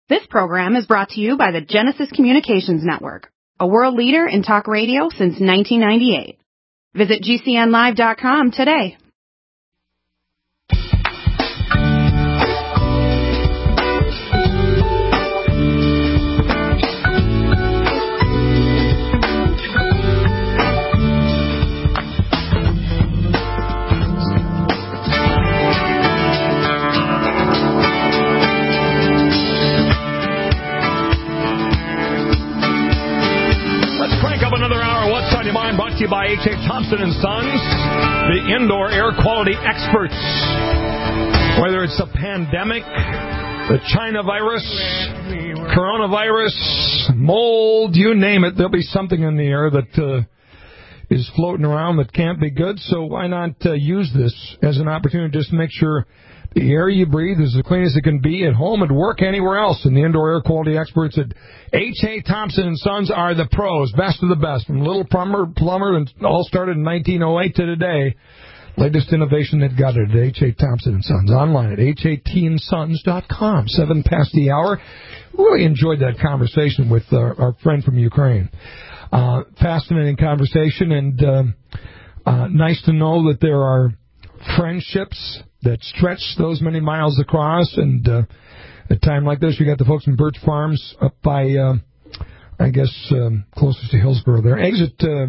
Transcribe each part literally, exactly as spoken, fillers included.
This program is brought to you by the Genesis Communications Network, a world leader in talk radio since nineteen ninety-eight. Visit G C N live dot com today. Brought to you by H A. Thompson and Sons, the indoor air quality experts. Whether it's a pandemic, the China virus, coronavirus, mold, you name it, there'll be something in the air that uh, is floating around that can't be good. So why not uh, use this as an opportunity to just make sure the air you breathe is as clean as it can be at home, at work, anywhere else. And the indoor air quality experts at H A. Thompson and Sons are the pros, best of the best. From little plumber, plumber, and all started in nineteen oh eight to today. Latest innovation they've got it at H A. Thompson and Sons. Online at H A T and sons dot com. Seven past the hour. Really enjoyed that conversation with our, our friend from Ukraine. Uh, fascinating conversation, and uh, uh, nice to know that there are friendships that stretch those many miles across. And uh, at a time like this, you got the folks from Birch Farms up by, uh, I guess, um, closest to Hillsborough there. Exit uh,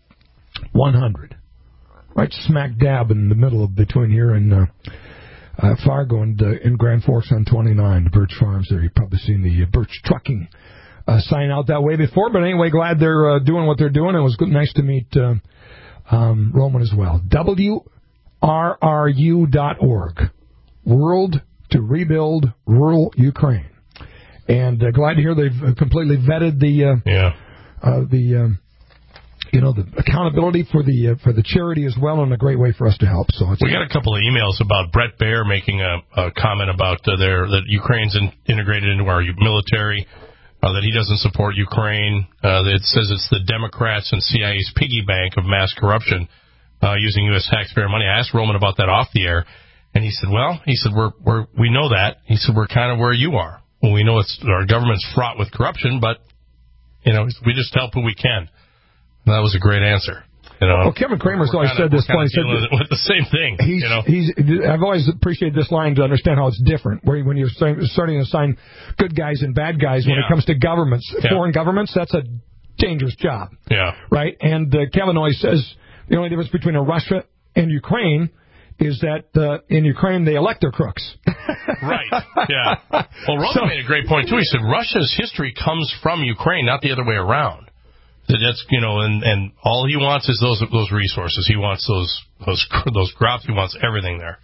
one hundred, right smack dab in the middle of between here and uh, uh, Fargo and uh, in Grand Forks on twenty-nine, the Birch Farms there. You've probably seen the uh, Birch Trucking uh, sign out that way before. But anyway, glad they're uh, doing what they're doing. It was good, nice to meet uh, um, Roman as well. W R R U dot org, World to Rebuild Rural Ukraine, and uh, glad to hear they've completely vetted the uh, yeah uh, the um, you know the accountability for the uh, for the charity as well, and a great way for us to help. So it's we got a couple of emails about Brett Baer making a, a comment about uh, their that Ukraine's in, integrated into our military, uh, that he doesn't support Ukraine. Uh, that it says it's the Democrats and C I A's piggy bank of mass corruption. Uh, using U S taxpayer money. I asked Roman about that off the air, and he said, well, he said, we're, we're, we know that. He said, we're kind of where you are. Well, we know it's, our government's fraught with corruption, but, you know, we just help who we can. And that was a great answer. You know, well, Kevin Kramer's always kinda, said this point. He said with, with the same thing. He's, you know? he's, I've always appreciated this line to understand how it's different, where when you're starting to assign good guys and bad guys when yeah. it comes to governments, yeah. foreign governments, that's a dangerous job. Yeah. Right? And uh, Kevin always says the only difference between a Russia and Ukraine is that uh, in Ukraine they elect their crooks. Right, yeah. Well, Roman so, made a great point, too. He said Russia's history comes from Ukraine, not the other way around. That's, you know, and, and all he wants is those those resources. He wants those those those crops. He wants everything there.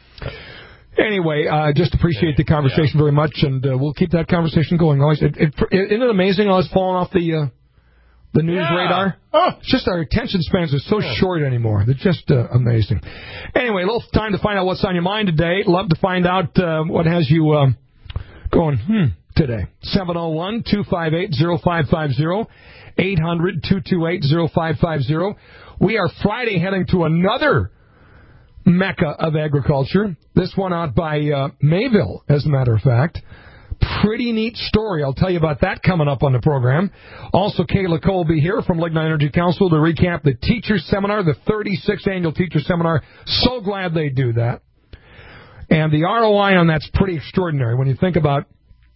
Anyway, I uh, just appreciate the conversation yeah. very much, and uh, we'll keep that conversation going. Always, it, it, it, isn't it amazing how it's falling off the... Uh, The news yeah. radar? Oh, it's just our attention spans are so yeah. short anymore. They're just uh, amazing. Anyway, a little time to find out what's on your mind today. Love to find out uh, what has you uh, going, hmm, today. seven oh one, two five eight, oh five five oh, eight hundred, two two eight, oh five five oh. We are Friday heading to another mecca of agriculture. This one out by uh, Mayville, as a matter of fact. Pretty neat story. I'll tell you about that coming up on the program. Also, Kayla Cole will be here from Lignite Energy Council to recap the Teacher Seminar, the thirty-sixth Annual Teacher Seminar. So glad they do that. And the R O I on that's pretty extraordinary when you think about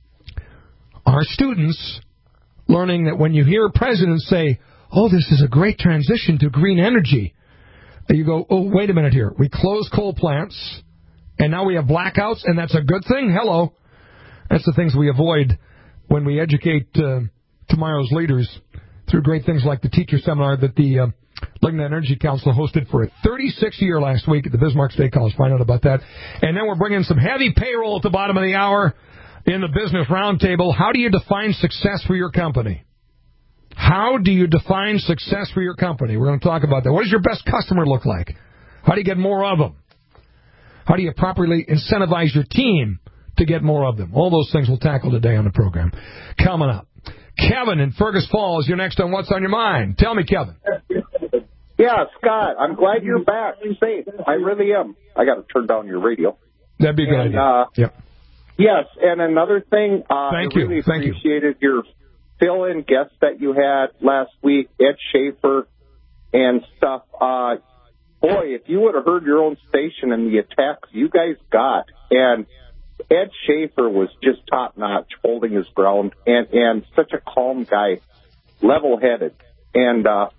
our students learning that when you hear a president say, oh, this is a great transition to green energy, you go, oh, wait a minute here. We closed coal plants, and now we have blackouts, and that's a good thing? Hello. That's the things we avoid when we educate uh, tomorrow's leaders through great things like the teacher seminar that the uh, Lignite Energy Council hosted for a thirty-sixth year last week at the Bismarck State College. Find out about that. And then we're bringing some heavy payroll at the bottom of the hour in the Business Roundtable. How do you define success for your company? How do you define success for your company? We're going to talk about that. What does your best customer look like? How do you get more of them? How do you properly incentivize your team to get more of them? All those things we'll tackle today on the program. Coming up. Kevin in Fergus Falls, you're next on What's on Your Mind. Tell me, Kevin. Yeah, Scott, I'm glad you're back. Safe. I really am. I got to turn down your radio. That'd be a good and, idea. Uh, yep. Yes, and another thing, uh, Thank I you. really Thank appreciated you. your fill-in guest that you had last week, Ed Schaefer and stuff. Uh, boy, if you would have heard your own station and the attacks you guys got, and Ed Schaefer was just top-notch, holding his ground, and, and such a calm guy, level-headed. And uh,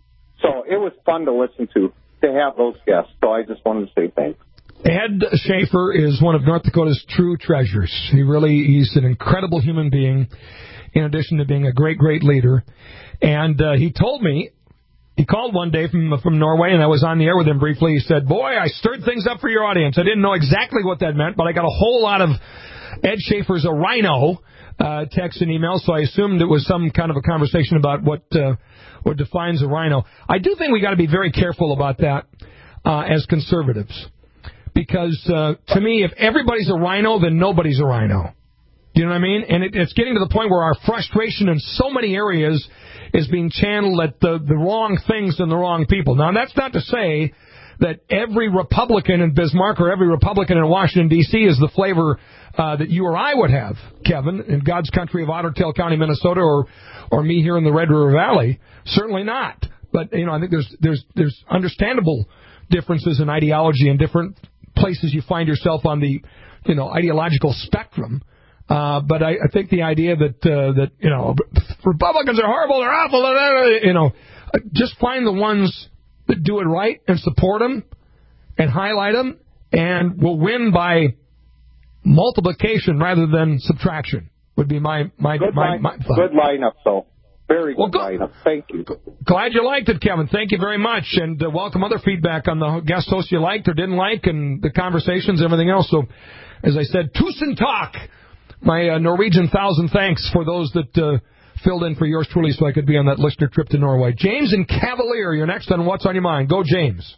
so it was fun to listen to, to have those guests. So I just wanted to say thanks. Ed Schaefer is one of North Dakota's true treasures. He really, he's an incredible human being, in addition to being a great, great leader. And uh, he told me, he called one day from from Norway, and I was on the air with him briefly. He said, boy, I stirred things up for your audience. I didn't know exactly what that meant, but I got a whole lot of Ed Schaefer's a rhino uh, texts and emails, so I assumed it was some kind of a conversation about what, uh, what defines a rhino. I do think we got to be very careful about that uh, as conservatives. Because, uh, to me, if everybody's a rhino, then nobody's a rhino. You know what I mean? And it, it's getting to the point where our frustration in so many areas is being channeled at the, the wrong things and the wrong people. Now, that's not to say that every Republican in Bismarck or every Republican in Washington, D C is the flavor uh, that you or I would have, Kevin, in God's country of Otter Tail County, Minnesota, or or me here in the Red River Valley. Certainly not. But, you know, I think there's there's there's understandable differences in ideology and different places you find yourself on the, you know, ideological spectrum. Uh, but I, I think the idea that, uh, that, you know, Republicans are horrible, they're awful, you know, just find the ones that do it right and support them and highlight them, and will win by multiplication rather than subtraction, would be my, my, good my, line, my thought. Good lineup, though. Very good well, go, lineup. Thank you. Glad you liked it, Kevin. Thank you very much. And uh, welcome other feedback on the guest hosts you liked or didn't like and the conversations, everything else. So, as I said, tusen talk. My uh, Norwegian thousand thanks for those that uh, filled in for yours truly so I could be on that listener trip to Norway. James and Cavalier, you're next on What's on Your Mind. Go, James.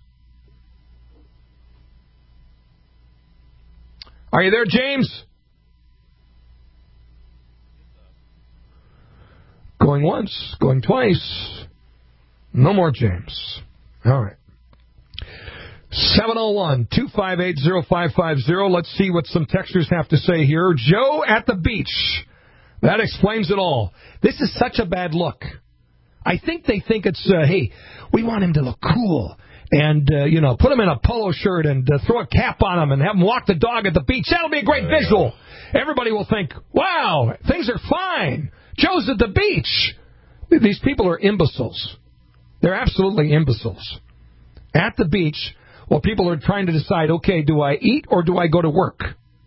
Are you there, James? Going once, going twice. No more James. All right. seven oh one, two five eight, oh five five oh. Let's see what some texters have to say here. Joe at the beach. That explains it all. This is such a bad look. I think they think it's, uh, hey, we want him to look cool. And, uh, you know, put him in a polo shirt and uh, throw a cap on him and have him walk the dog at the beach. That'll be a great visual. Everybody will think, wow, things are fine. Joe's at the beach. These people are imbeciles. They're absolutely imbeciles. At the beach, while people are trying to decide, okay, do I eat or do I go to work?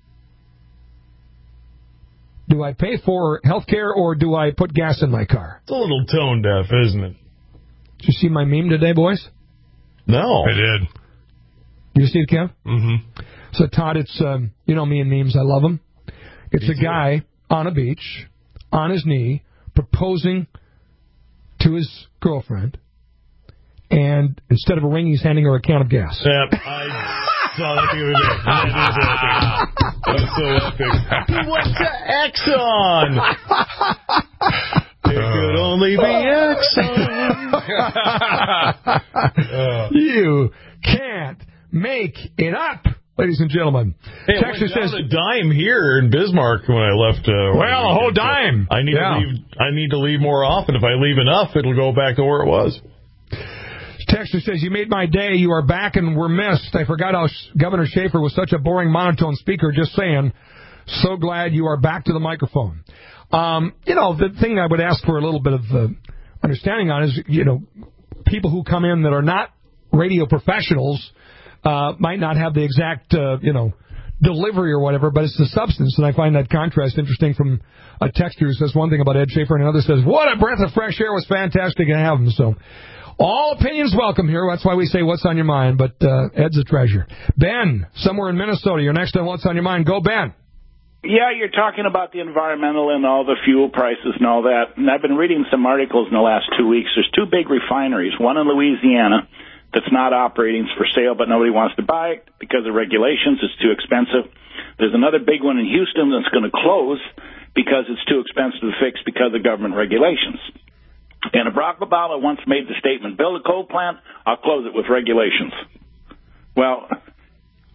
Do I pay for health care or do I put gas in my car? It's a little tone deaf, isn't it? Did you see my meme today, boys? No. I did. Did you see it, Kev? Mm-hmm. So, Todd, it's, um, you know me and memes. I love them. It's a guy on a beach, on his knee, proposing to his girlfriend, and instead of a ring, he's handing her a can of gas. Yep, I saw that the other day. That is epic. That's so epic. He went to Exxon. It could only be Exxon. You can't make it up, ladies and gentlemen. Hey, Texas I went says down a dime here in Bismarck when I left. Uh, well, a whole dime. I need yeah. to leave. I need to leave more often. If I leave enough, it'll go back to where it was. Texter says, you made my day. You are back and we're missed. I forgot how Governor Schaefer was such a boring monotone speaker. Just saying. So glad you are back to the microphone. Um, you know, the thing I would ask for a little bit of uh, understanding on is, you know, people who come in that are not radio professionals uh, might not have the exact, uh, you know, delivery or whatever, but it's the substance. And I find that contrast interesting from a texter who says one thing about Ed Schaefer and another says, what a breath of fresh air, was fantastic to have him. So all opinions welcome here. That's why we say what's on your mind. But uh, Ed's a treasure. Ben, somewhere in Minnesota, you're next on What's on Your Mind. Go, Ben. Yeah, you're talking about the environmental and all the fuel prices and all that. And I've been reading some articles in the last two weeks. There's two big refineries, one in Louisiana that's not operating, it's for sale, but nobody wants to buy it because of regulations. It's too expensive. There's another big one in Houston that's going to close because it's too expensive to fix because of government regulations. And Barack Obama once made the statement, build a coal plant, I'll close it with regulations. Well,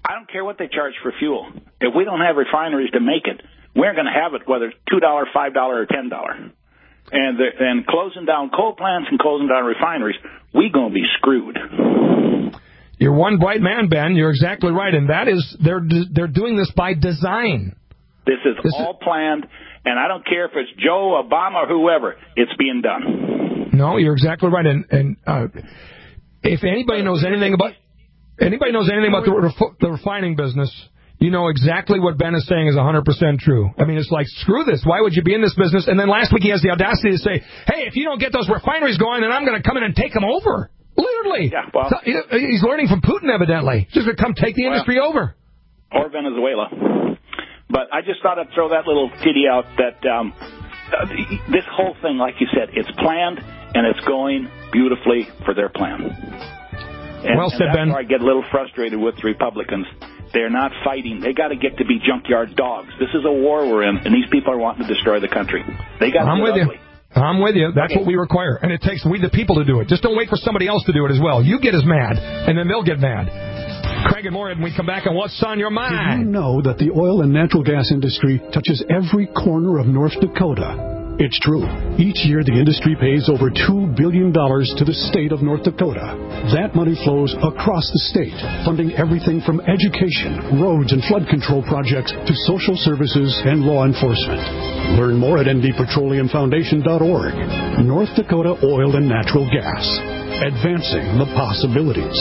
I don't care what they charge for fuel. If we don't have refineries to make it, we're going to have it whether it's two dollars, five dollars, or ten dollars. And, the, and closing down coal plants and closing down refineries, we're going to be screwed. You're one bright man, Ben. You're exactly right. And that is, they're they're doing this by design. This is this all is... planned, and I don't care if it's Joe, Obama, or whoever. It's being done. No, you're exactly right. And, and uh, if anybody knows anything about anybody knows anything about the, ref- the refining business, you know exactly what Ben is saying is one hundred percent true. I mean, it's like, screw this. Why would you be in this business? And then last week he has the audacity to say, hey, if you don't get those refineries going, then I'm going to come in and take them over. Literally. Yeah, well, so, he's learning from Putin, evidently. He's just going to come take the well, industry over. Or Venezuela. But I just thought I'd throw that little kitty out that um, this whole thing, like you said, it's planned, and it's going beautifully for their plan. And, well said, and that's Ben. where I get a little frustrated with Republicans. They're not fighting. They got to get to be junkyard dogs. This is a war we're in, and these people are wanting to destroy the country. They got to I'm with ugly. you. I'm with you. That's okay. What we require. And it takes we the people to do it. Just don't wait for somebody else to do it as well. You get as mad, and then they'll get mad. Craig and Morehead, when we come back on What's on Your Mind. Did you know that the oil and natural gas industry touches every corner of North Dakota? It's true. Each year, the industry pays over two billion dollars to the state of North Dakota. That money flows across the state, funding everything from education, roads and flood control projects to social services and law enforcement. Learn more at N D Petroleum Foundation dot org. North Dakota Oil and Natural Gas. Advancing the possibilities.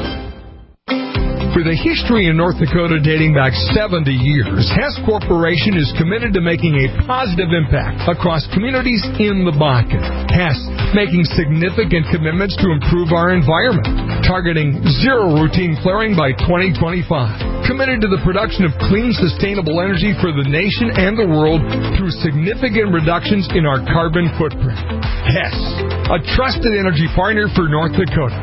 For the history in North Dakota dating back seventy years, Hess Corporation is committed to making a positive impact across communities in the Bakken. Hess making significant commitments to improve our environment, targeting zero routine flaring by twenty twenty-five. Committed to the production of clean, sustainable energy for the nation and the world through significant reductions in our carbon footprint. Hess, a trusted energy partner for North Dakota.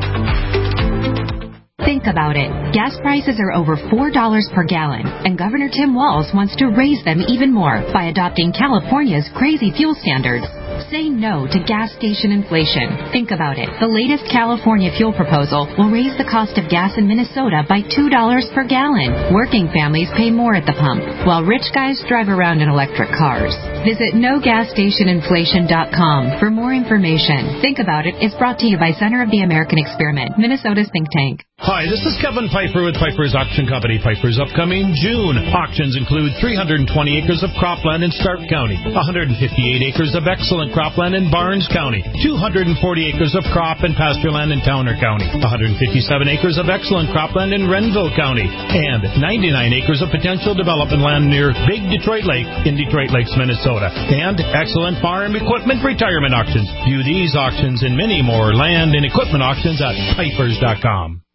Think about it. Gas prices are over four dollars per gallon, and Governor Tim Walz wants to raise them even more by adopting California's crazy fuel standards. Say no to gas station inflation. Think about it. The latest California fuel proposal will raise the cost of gas in Minnesota by two dollars per gallon. Working families pay more at the pump, while rich guys drive around in electric cars. Visit no gas station inflation dot com for more information. Think About It is brought to you by Center of the American Experiment, Minnesota's think tank. Hi, this is Kevin Piper with Piper's Auction Company. Piper's upcoming June auctions include three hundred twenty acres of cropland in Stark County, one hundred fifty-eight acres of excellent cropland in Barnes County, two hundred forty acres of crop and pasture land in Towner County, one hundred fifty-seven acres of excellent cropland in Renville County, and ninety-nine acres of potential development land near Big Detroit Lake in Detroit Lakes, Minnesota, and excellent farm equipment retirement auctions. View these auctions and many more land and equipment auctions at Pipers dot com.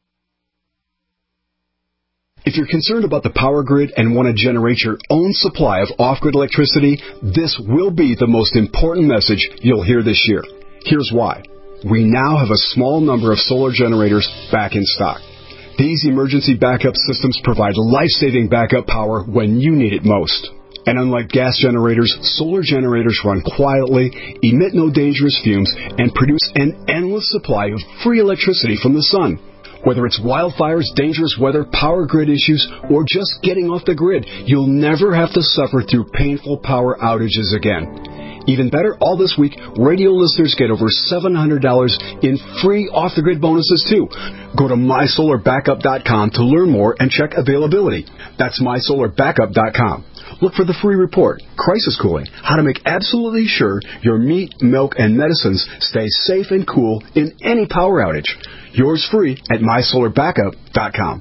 If you're concerned about the power grid and want to generate your own supply of off-grid electricity, this will be the most important message you'll hear this year. Here's why. We now have a small number of solar generators back in stock. These emergency backup systems provide life-saving backup power when you need it most. And unlike gas generators, solar generators run quietly, emit no dangerous fumes, and produce an endless supply of free electricity from the sun. Whether it's wildfires, dangerous weather, power grid issues, or just getting off the grid, you'll never have to suffer through painful power outages again. Even better, all this week, radio listeners get over seven hundred dollars in free off-the-grid bonuses, too. Go to my solar backup dot com to learn more and check availability. That's my solar backup dot com. Look for the free report, Crisis Cooling, how to make absolutely sure your meat, milk, and medicines stay safe and cool in any power outage. Yours free at my solar backup dot com.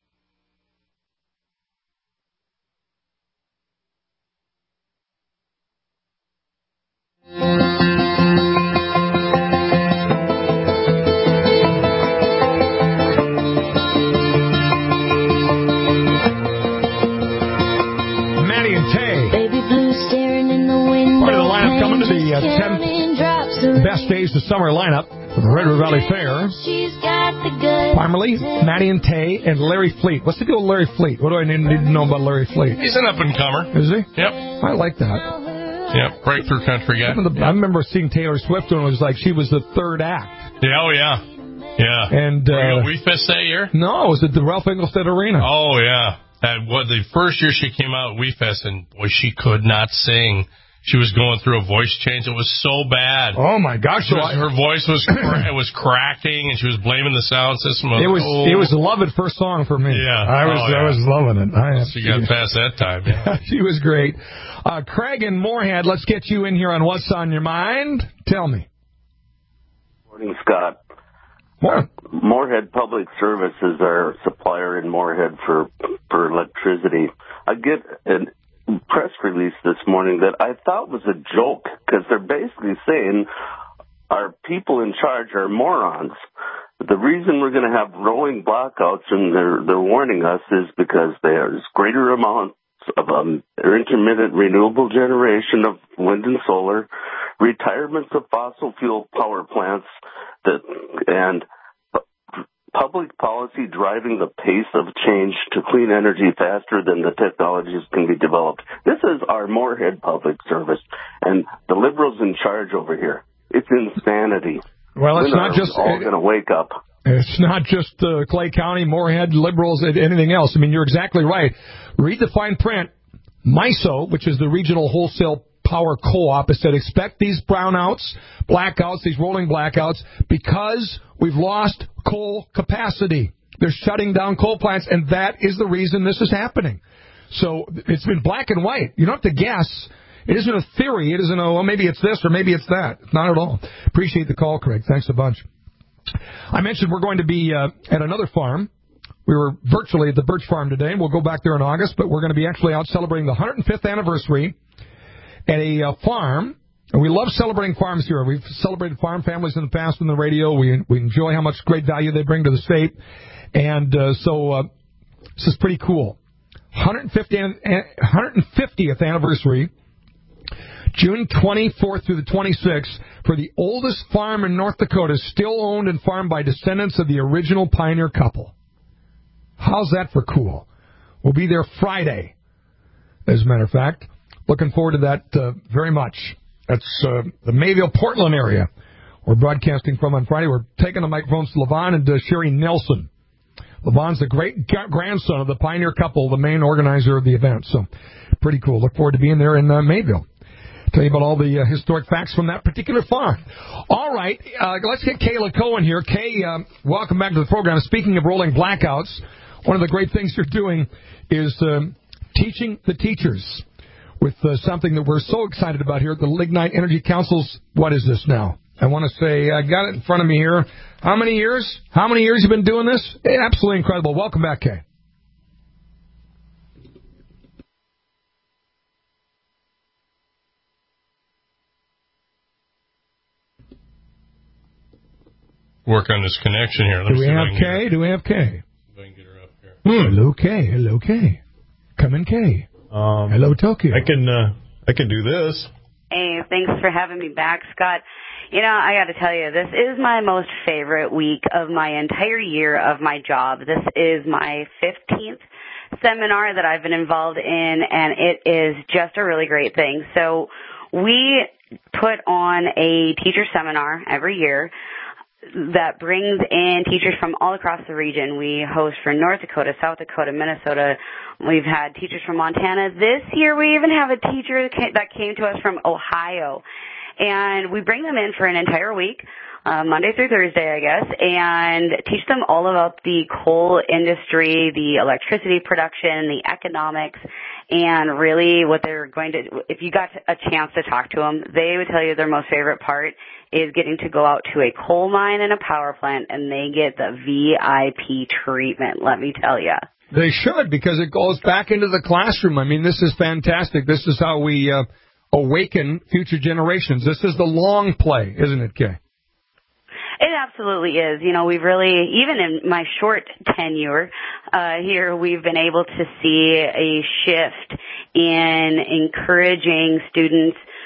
Best days of summer lineup for the Red River Valley Fair. Primarily, Maddie and Tay and Larry Fleet. What's the deal with Larry Fleet? What do I need, need to know about Larry Fleet? He's an up-and-comer. Is he? Yep. I like that. Yep, breakthrough country guy. I remember, I remember seeing Taylor Swift when it was like she was the third act. Yeah, oh, yeah. Yeah. And, Were you uh, at Wee Fest that year? No, it was at the Ralph Engelstad Arena. Oh, yeah. That, what, the first year she came out at Wee Fest, and boy, she could not sing. She was going through a voice change. It was so bad. Oh my gosh! So was, her voice was it was cracking, and she was blaming the sound system. It was oh. it was a love at first song for me. Yeah, I was oh, yeah. I was loving it. I well, she got past that time. Yeah. She was great. Uh, Craig and Moorhead, let's get you in here on what's on your mind. Tell me. Morning, Scott. Morning. Uh, Moorhead Public Service is our supplier in Moorhead for for electricity. I get an press release this morning that I thought was a joke because they're basically saying our people in charge are morons. The reason we're going to have rolling blackouts, and they're they're warning us, is because there's greater amounts of um, intermittent renewable generation of wind and solar, retirements of fossil fuel power plants, that and public policy driving the pace of change to clean energy faster than the technologies can be developed. This is our Moorhead Public Service, and the liberals in charge over here. It's insanity. Well, it's when not are just all going to wake up. It's not just uh, Clay County, Moorhead, liberals, and anything else. I mean, you're exactly right. Read the fine print. MISO, which is the Regional Wholesale Power Co-op, has said expect these brownouts, blackouts, these rolling blackouts, because we've lost coal capacity. They're shutting down coal plants, and that is the reason this is happening. So it's been black and white. You don't have to guess. It isn't a theory. It isn't a, well, maybe it's this or maybe it's that. Not at all. Appreciate the call, Craig. Thanks a bunch. I mentioned we're going to be uh, at another farm. We were virtually at the Birch Farm today, and we'll go back there in August, but we're going to be actually out celebrating the one hundred fifth anniversary at a uh, farm. And we love celebrating farms here. We've celebrated farm families in the past on the radio. We we enjoy how much great value they bring to the state. And uh, so uh, this is pretty cool. one hundred fiftieth anniversary, June twenty-fourth through the twenty-sixth, for the oldest farm in North Dakota, still owned and farmed by descendants of the original pioneer couple. How's that for cool? We'll be there Friday, as a matter of fact. Looking forward to that uh, very much. That's uh, the Mayville, Portland area. We're broadcasting from on Friday. We're taking the microphones to Levon and uh, Sherry Nelson. Levon's the great-grandson of the pioneer couple, the main organizer of the event. So pretty cool. Look forward to being there in uh, Mayville. Tell you about all the uh, historic facts from that particular farm. All right, uh, let's get Kayla Cohen here. Kay, uh, welcome back to the program. Speaking of rolling blackouts, one of the great things you're doing is um, teaching the teachers with uh, something that we're so excited about here at the Lignite Energy Council's, what is this now? I want to say, I got it in front of me here. How many years? How many years have you been doing this? Absolutely incredible. Welcome back, Kay. Work on this connection here. Let Do we have Kay? Do we have Kay? If I can get her up here. Hmm. Hello, Kay. Hello, Kay. Come in, Kay. Um, Hello, Tokyo. I can uh, I can do this. Hey, thanks for having me back, Scott. You know, I got to tell you, this is my most favorite week of my entire year of my job. This is my fifteenth seminar that I've been involved in, and it is just a really great thing. So we put on a teacher seminar every year that brings in teachers from all across the region. We host for North Dakota, South Dakota, Minnesota. We've had teachers from Montana. This year we even have a teacher that came to us from Ohio. And we bring them in for an entire week, uh, Monday through Thursday, I guess, and teach them all about the coal industry, the electricity production, the economics, and really what they're going to, if you got a chance to talk to them, they would tell you their most favorite part is getting to go out to a coal mine and a power plant, and they get the V I P treatment, let me tell you. They should, because it goes back into the classroom. I mean, this is fantastic. This is how we uh, awaken future generations. This is the long play, isn't it, Kay? It absolutely is. You know, we've really, even in my short tenure uh, here, we've been able to see a shift in encouraging students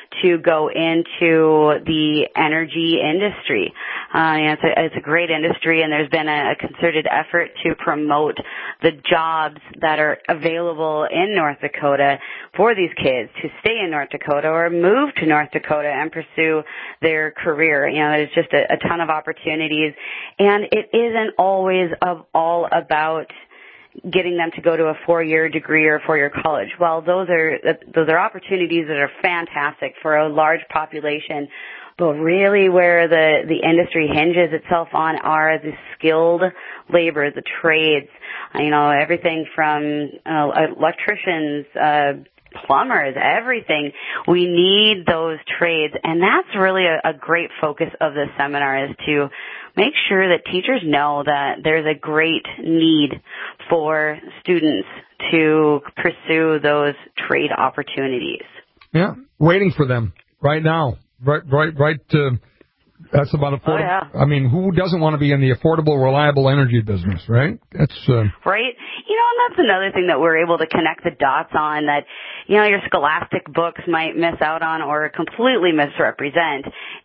to go into the energy industry. Uh, you know, it's a, it's a great industry, and there's been a, a concerted effort to promote the jobs that are available in North Dakota for these kids to stay in North Dakota or move to North Dakota and pursue their career. You know, there's just a, a ton of opportunities, and it isn't always of all about getting them to go to a four-year degree or a four-year college. Well, those are those are opportunities that are fantastic for a large population, but really where the, the industry hinges itself on are the skilled labor, the trades, you know, everything from uh, electricians, uh, plumbers, everything. We need those trades, and that's really a, a great focus of this seminar, is to make sure that teachers know that there's a great need for students to pursue those trade opportunities. Yeah, waiting for them right now. Right, right, right. Uh, that's about affordable. Oh, yeah. I mean, who doesn't want to be in the affordable, reliable energy business, right? That's uh, right. You know, and that's another thing that we're able to connect the dots on, that, you know, your scholastic books might miss out on or completely misrepresent,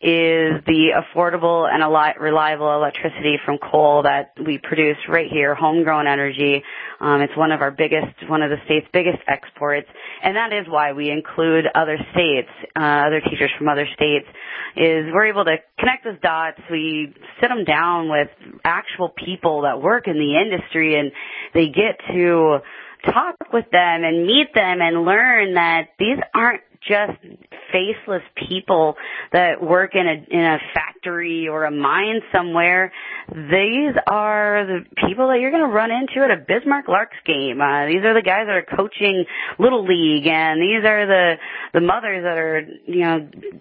is the affordable and reliable electricity from coal that we produce right here, homegrown energy. Um, it's one of our biggest, one of the state's biggest exports, and that is why we include other states, uh, other teachers from other states, is we're able to connect those dots. We sit them down with actual people that work in the industry, and they get to talk with them and meet them and learn that these aren't just faceless people that work in a in a factory or a mine somewhere. These are the people that you're going to run into at a Bismarck Larks game. Uh, these are the guys that are coaching Little League, and these are the the mothers that are, you know,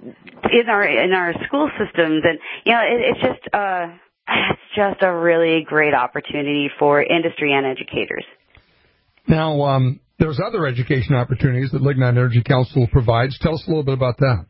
in our in our school systems. And you know, it, it's just uh, it's just a really great opportunity for industry and educators. Now, um, there's other education opportunities that Lignite Energy Council provides. Tell us a little bit about that.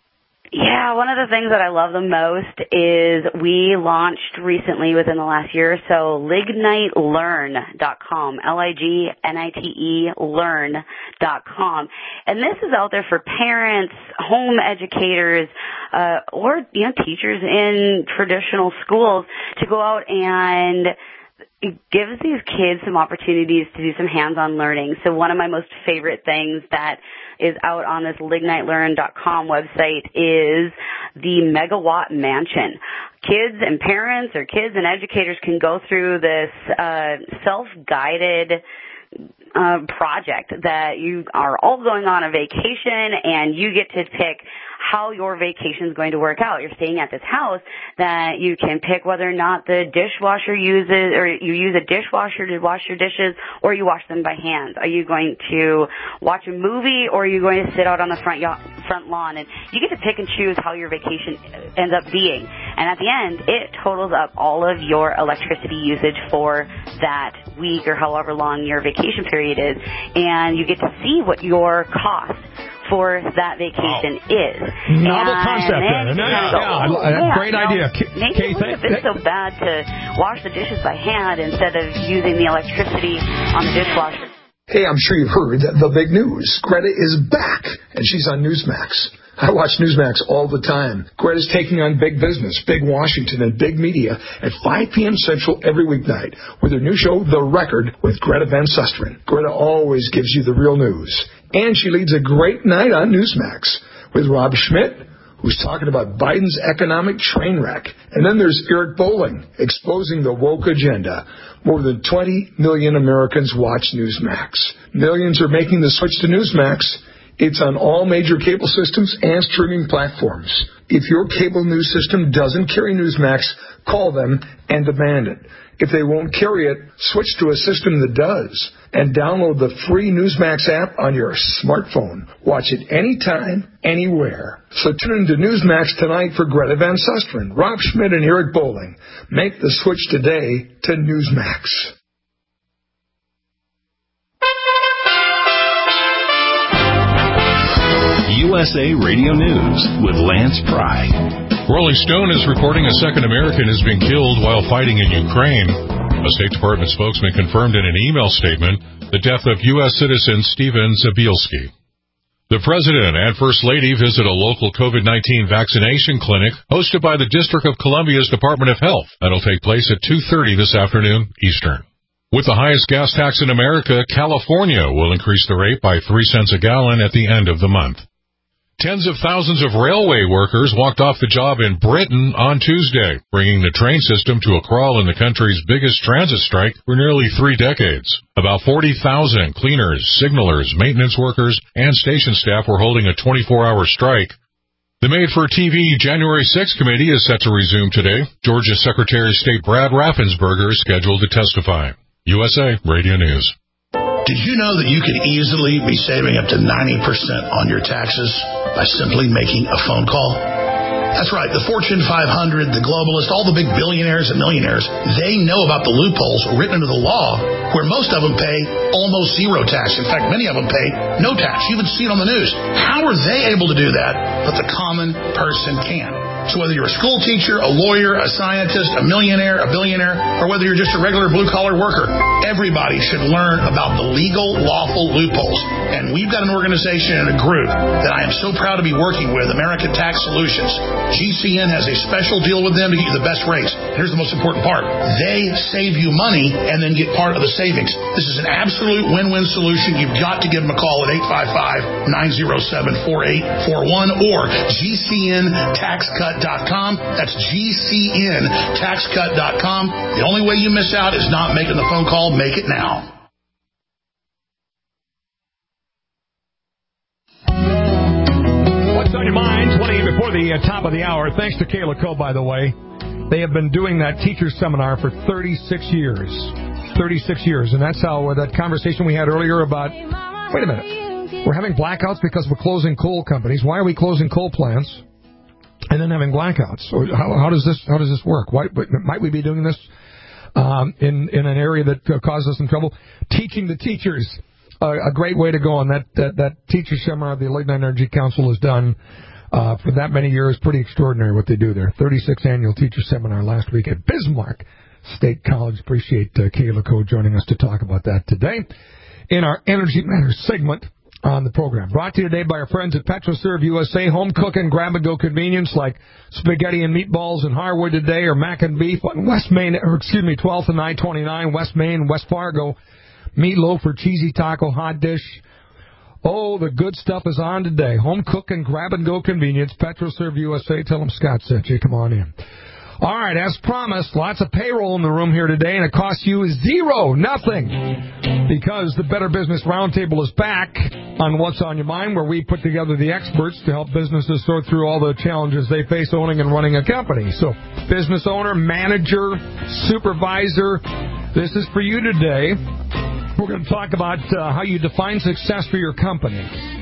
Yeah, one of the things that I love the most is we launched recently within the last year or so lignite learn dot com, L I G N I T E learn dot com. And this is out there for parents, home educators, uh, or, you know, teachers in traditional schools to go out and it gives these kids some opportunities to do some hands-on learning. So one of my most favorite things that is out on this lignite learn dot com website is the Megawatt Mansion. Kids and parents, or kids and educators, can go through this uh, self-guided uh, project that you are all going on a vacation, and you get to pick how your vacation is going to work out. You're staying at this house that you can pick whether or not the dishwasher uses, or you use a dishwasher to wash your dishes, or you wash them by hand. Are you going to watch a movie, or are you going to sit out on the front yacht, front lawn? And you get to pick and choose how your vacation ends up being. And at the end, it totals up all of your electricity usage for that week or however long your vacation period is. And you get to see what your cost for that vacation wow. is. Novel and concept there. No, yeah, go, yeah, oh, yeah, yeah, great you know, idea. Maybe Kay, it wouldn't have been so bad to wash the dishes by hand instead of using the electricity on the dishwasher. Hey, I'm sure you've heard the big news. Greta is back, and she's on Newsmax. I watch Newsmax all the time. Greta's taking on big business, big Washington, and big media at five p.m. Central every weeknight with her new show, The Record, with Greta Van Susteren. Greta always gives you the real news. And she leads a great night on Newsmax with Rob Schmidt, who's talking about Biden's economic train wreck. And then there's Eric Bolling, exposing the woke agenda. More than twenty million Americans watch Newsmax. Millions are making the switch to Newsmax. It's on all major cable systems and streaming platforms. If your cable news system doesn't carry Newsmax, call them and demand it. If they won't carry it, switch to a system that does. And download the free Newsmax app on your smartphone. Watch it anytime, anywhere. So tune into Newsmax tonight for Greta Van Susteren, Rob Schmidt, and Eric Bolling. Make the switch today to Newsmax. U S A Radio News with Lance Pry. Rolling Stone is reporting a second American has been killed while fighting in Ukraine. A State Department spokesman confirmed in an email statement the death of U S citizen Steven Zabielski. The President and First Lady visit a local COVID nineteen vaccination clinic hosted by the District of Columbia's Department of Health. That'll take place at two thirty this afternoon Eastern. With the highest gas tax in America, California will increase the rate by three cents a gallon at the end of the month. Tens of thousands of railway workers walked off the job in Britain on Tuesday, bringing the train system to a crawl in the country's biggest transit strike for nearly three decades. About forty thousand cleaners, signalers, maintenance workers, and station staff were holding a twenty-four hour strike. The Made-for-T V January sixth committee is set to resume today. Georgia Secretary of State Brad Raffensperger is scheduled to testify. U S A Radio News. Did you know that you could easily be saving up to ninety percent on your taxes by simply making a phone call? That's right. The Fortune five hundred, the globalists, all the big billionaires and millionaires, they know about the loopholes written into the law where most of them pay almost zero tax. In fact, many of them pay no tax. You even see it on the news. How are they able to do that, but the common person can? So whether you're a school teacher, a lawyer, a scientist, a millionaire, a billionaire, or whether you're just a regular blue-collar worker, everybody should learn about the legal, lawful loopholes. And we've got an organization and a group that I am so proud to be working with, American Tax Solutions. G C N has a special deal with them to get you the best rates. Here's the most important part. They save you money and then get part of the savings. This is an absolute win-win solution. You've got to give them a call at eight five five, nine oh seven, four eight four one or G C N tax cut dot com. That's G C N tax cut dot com. The only way you miss out is not making the phone call. Make it now. What's on your mind? twenty before the uh, top of the hour. Thanks to Kayla Coe, by the way. They have been doing that teacher seminar for thirty-six years. thirty-six years. And that's how uh, that conversation we had earlier about, wait a minute, we're having blackouts because we're closing coal companies. Why are we closing coal plants and then having blackouts? Or how, how does this how does this work? Why, might we be doing this um, in, in an area that uh, causes us some trouble? Teaching the teachers. Uh, a great way to go on. That, that, that teacher seminar the Lignite Energy Council has done uh, for that many years. Pretty extraordinary what they do there. thirty-sixth annual teacher seminar last week at Bismarck State College. Appreciate uh, Kayla Coe joining us to talk about that today in our Energy Matters segment on the program. Brought to you today by our friends at PetroServe U S A. Home cooking, grab-and-go convenience like spaghetti and meatballs in Harwood today, or mac and beef on West Main, or excuse me, twelfth and I twenty-nine, West Main, West Fargo. Meatloaf or cheesy taco, hot dish. Oh, the good stuff is on today. Home cooking, grab-and-go convenience. PetroServe U S A. Tell them Scott sent you. Come on in. All right, as promised, lots of payroll in the room here today, and it costs you zero, nothing, because the Better Business Roundtable is back on What's on Your Mind, where we put together the experts to help businesses sort through all the challenges they face owning and running a company. So, business owner, manager, supervisor, this is for you today. We're going to talk about uh, how you define success for your company.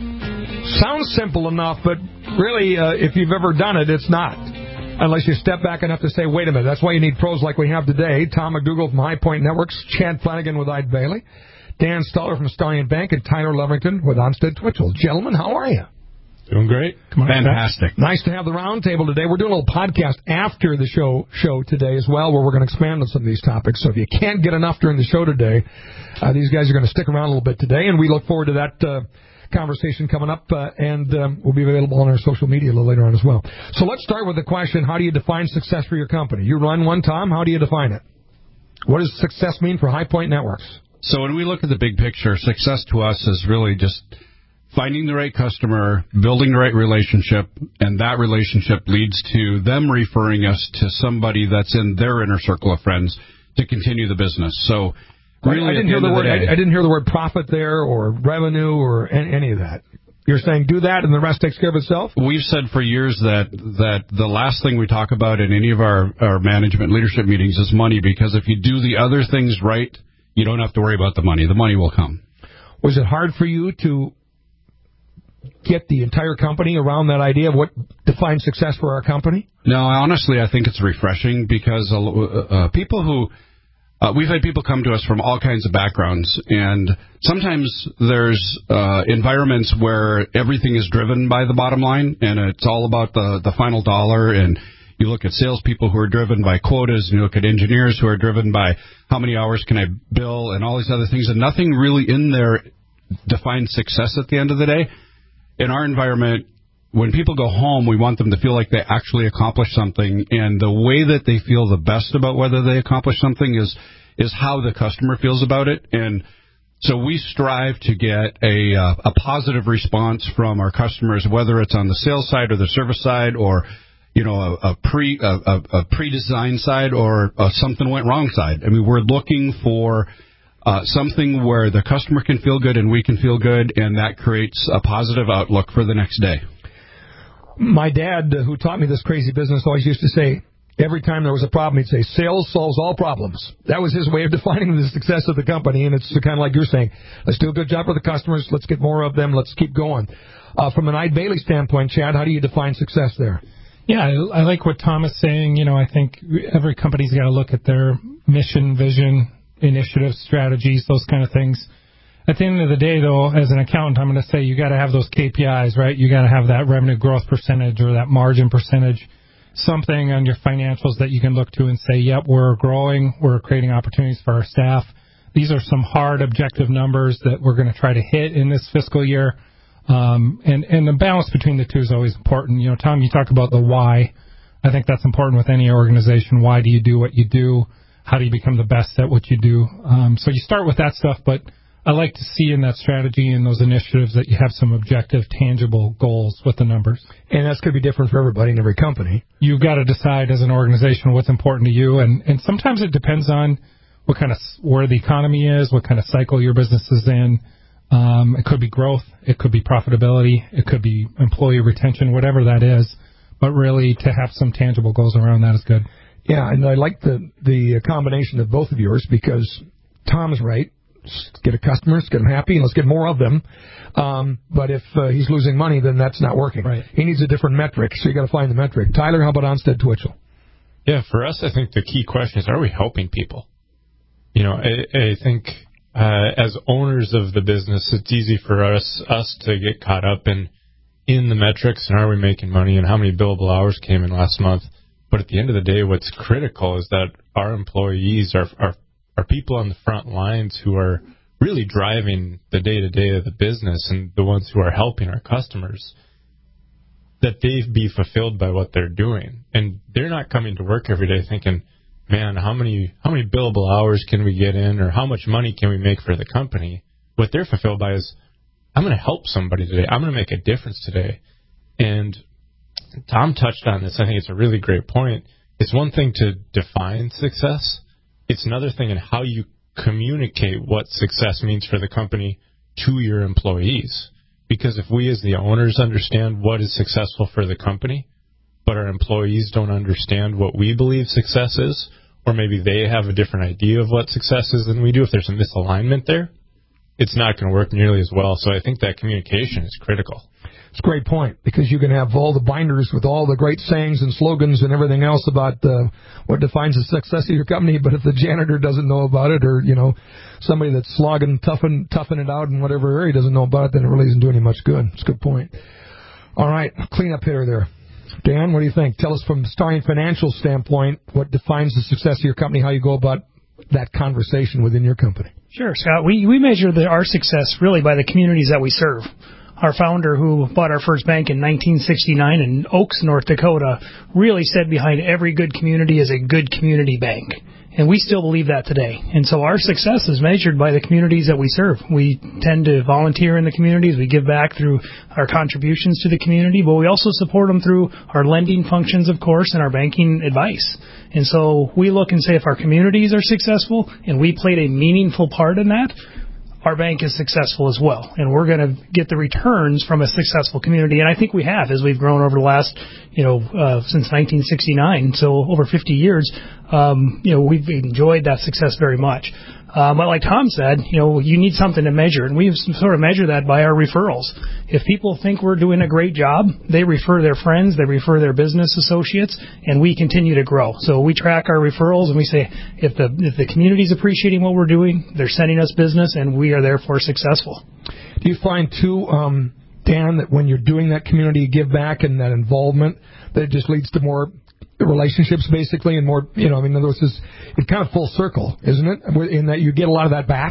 Sounds simple enough, but really, uh, if you've ever done it, it's not. Unless you step back enough to say, wait a minute, that's why you need pros like we have today. Tom McDougall from High Point Networks, Chad Flanagan with Ide Bailey, Dan Stoller from Stallion Bank, and Tyler Lovington with Onstead Twitchell. Gentlemen, how are you? Doing great. Come on, fantastic. Nice to have the round table today. We're doing a little podcast after the show show today as well, where we're going to expand on some of these topics. So if you can't get enough during the show today, uh, these guys are going to stick around a little bit today, and we look forward to that uh, conversation coming up, uh, and um, will be available on our social media a little later on as well. So let's start with the question, how do you define success for your company? You run one, Tom. How do you define it? What does success mean for High Point Networks? So when we look at the big picture, success to us is really just finding the right customer, building the right relationship, and that relationship leads to them referring us to somebody that's in their inner circle of friends to continue the business. So really, I, didn't hear the word. I, I didn't hear the word profit there, or revenue, or any, any of that. You're saying do that, and the rest takes care of itself? We've said for years that that the last thing we talk about in any of our, our management leadership meetings is money, because if you do the other things right, you don't have to worry about the money. The money will come. Was it hard for you to get the entire company around that idea of what defines success for our company? No, honestly, I think it's refreshing, because uh, uh, people who uh, we've had people come to us from all kinds of backgrounds, and sometimes there's uh, environments where everything is driven by the bottom line, and it's all about the, the final dollar. And you look at salespeople who are driven by quotas, and you look at engineers who are driven by how many hours can I bill, and all these other things, and nothing really in there defines success at the end of the day. in our environment, when people go home, we want them to feel like they actually accomplished something. And the way that they feel the best about whether they accomplished something is is how the customer feels about it. And so we strive to get a uh, a positive response from our customers, whether it's on the sales side or the service side, or you know a, a pre a, a, a pre-design side, or a something went wrong side. I mean, we're looking for uh, something where the customer can feel good and we can feel good, and that creates a positive outlook for the next day. My dad, uh, who taught me this crazy business, always used to say, every time there was a problem, he'd say, sales solves all problems. That was his way of defining the success of the company, and it's kind of like you're saying, let's do a good job for the customers, let's get more of them, let's keep going. Uh, from an Eide Bailly standpoint, Chad, how do you define success there? Yeah, I, I like what Tom is saying. You know, I think every company's got to look at their mission, vision, initiatives, strategies, those kind of things. At the end of the day, though, as an accountant, I'm going to say you got to have those K P Is, right? You got to have that revenue growth percentage or that margin percentage, something on your financials that you can look to and say, yep, we're growing, we're creating opportunities for our staff. These are some hard objective numbers that we're going to try to hit in this fiscal year. Um, and, and the balance between the two is always important. You know, Tom, you talk about the why. I think that's important with any organization. Why do you do what you do? How do you become the best at what you do? Um, so you start with that stuff, but I like to see in that strategy and those initiatives that you have some objective, tangible goals with the numbers. And that's going to be different for everybody in every company. You've got to decide as an organization what's important to you, and, and sometimes it depends on what kind of where the economy is, what kind of cycle your business is in. Um, it could be growth, it could be profitability, it could be employee retention, whatever that is. But really, to have some tangible goals around that is good. Yeah, and I like the the combination of both of yours because Tom's right. Get a customer, let's get them happy, and let's get more of them. Um, but if uh, he's losing money, then that's not working. Right. He needs a different metric, so you got to find the metric. Tyler, how about Onstead Twitchell? Yeah, for us, I think the key question is: are we helping people? You know, I, I think uh, as owners of the business, it's easy for us us to get caught up in in the metrics and are we making money and how many billable hours came in last month. But at the end of the day, what's critical is that our employees are are are people on the front lines who are really driving the day-to-day of the business and the ones who are helping our customers, that they be fulfilled by what they're doing. And they're not coming to work every day thinking, man, how many how many billable hours can we get in or how much money can we make for the company? What they're fulfilled by is, I'm going to help somebody today. I'm going to make a difference today. And Tom touched on this. I think it's a really great point. It's one thing to define success. It's another thing in how you communicate what success means for the company to your employees. Because if we as the owners understand what is successful for the company, but our employees don't understand what we believe success is, or maybe they have a different idea of what success is than we do, if there's a misalignment there, it's not going to work nearly as well. So I think that communication is critical. It's a great point, because you can have all the binders with all the great sayings and slogans and everything else about uh, what defines the success of your company, but if the janitor doesn't know about it, or, you know, somebody that's slogging, toughing, toughing it out in whatever area doesn't know about it, then it really isn't doing any much good. It's a good point. All right, cleanup hitter there. Dan, what do you think? Tell us from the Starring Financial standpoint what defines the success of your company, how you go about that conversation within your company. Sure, Scott. We, we measure the, our success really by the communities that we serve. Our founder, who bought our first bank in nineteen sixty-nine in Oaks, North Dakota, really said behind every good community is a good community bank. And we still believe that today. And so our success is measured by the communities that we serve. We tend to volunteer in the communities. We give back through our contributions to the community, but we also support them through our lending functions, of course, and our banking advice. And so we look and say if our communities are successful and we played a meaningful part in that, our bank is successful as well, and we're going to get the returns from a successful community. And I think we have, as we've grown over the last, you know, uh, since nineteen sixty-nine, so over fifty years. Um, you know, we've enjoyed that success very much. Um, but like Tom said, you know, you need something to measure, and we sort of measure that by our referrals. If people think we're doing a great job, they refer their friends, they refer their business associates, and we continue to grow. So we track our referrals, and we say if the if the community's appreciating what we're doing, they're sending us business, and we are therefore successful. Do you find, too, um, Dan, that when you're doing that community give back and that involvement, that it just leads to more relationships, basically, and more, you know, I mean, in other words, it's, it's kind of full circle, isn't it? In that you get a lot of that back.